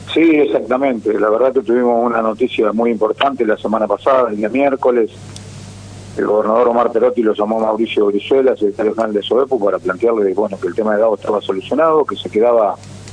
Sí, exactamente. La verdad que tuvimos una noticia muy importante la semana pasada, el día miércoles. El gobernador Omar Perotti lo llamó a Mauricio Brizuela, secretario general de SOEPU, para plantearle que el tema de Gago estaba solucionado, que se quedaba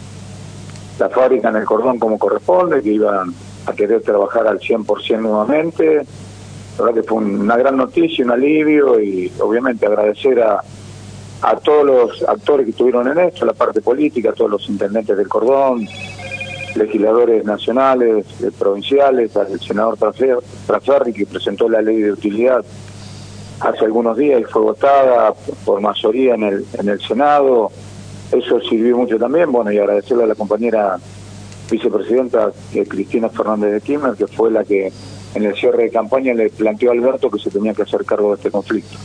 la fábrica en el cordón como corresponde, que iban a querer trabajar al 100% nuevamente. La verdad que fue una gran noticia, un alivio, y obviamente agradecer a todos los actores que estuvieron en esto, la parte política, a todos los intendentes del cordón, legisladores nacionales, provinciales, al senador Traferri, que presentó la ley de utilidad hace algunos días y fue votada por mayoría en el Senado. Eso sirvió mucho también, y agradecerle a la compañera vicepresidenta Cristina Fernández de Kirchner, que fue la que en el cierre de campaña le planteó a Alberto que se tenía que hacer cargo de este conflicto.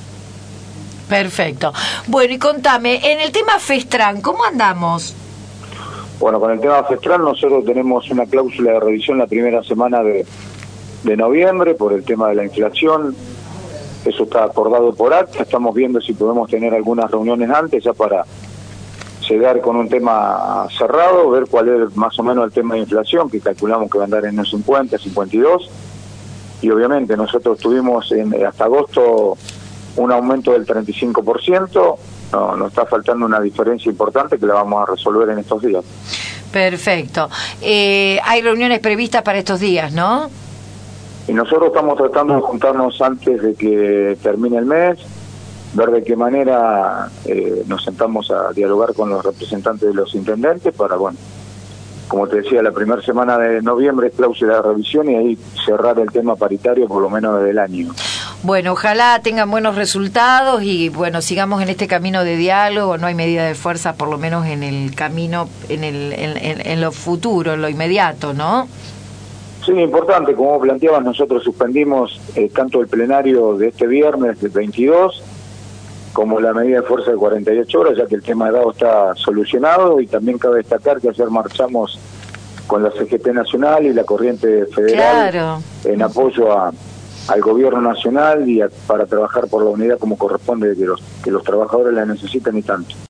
Perfecto. Bueno, y contame, en el tema Festran, ¿cómo andamos? Bueno, con el tema Festran nosotros tenemos una cláusula de revisión la primera semana de noviembre por el tema de la inflación. Eso está acordado por acta. Estamos viendo si podemos tener algunas reuniones antes ya para llegar con un tema cerrado, ver cuál es más o menos el tema de inflación, que calculamos que va a andar en los 50, 52. Y obviamente nosotros tuvimos hasta agosto un aumento del 35%. Nos está faltando una diferencia importante que la vamos a resolver en estos días. Perfecto. Hay reuniones previstas para estos días, ¿no? Y nosotros estamos tratando de juntarnos antes de que termine el mes, ver de qué manera nos sentamos a dialogar con los representantes de los intendentes para, como te decía, la primera semana de noviembre es cláusula de revisión y ahí cerrar el tema paritario por lo menos desde el año. Bueno, ojalá tengan buenos resultados y sigamos en este camino de diálogo. No hay medida de fuerza, por lo menos en el camino, en lo futuro, en lo inmediato, ¿no? Sí, importante, como planteabas, nosotros suspendimos tanto el plenario de este viernes, del 22, como la medida de fuerza de 48 horas, ya que el tema de Gago está solucionado, y también cabe destacar que ayer marchamos con la CGT Nacional y la Corriente Federal, claro, en apoyo al gobierno nacional y para trabajar por la unidad como corresponde, que los trabajadores la necesitan y tanto.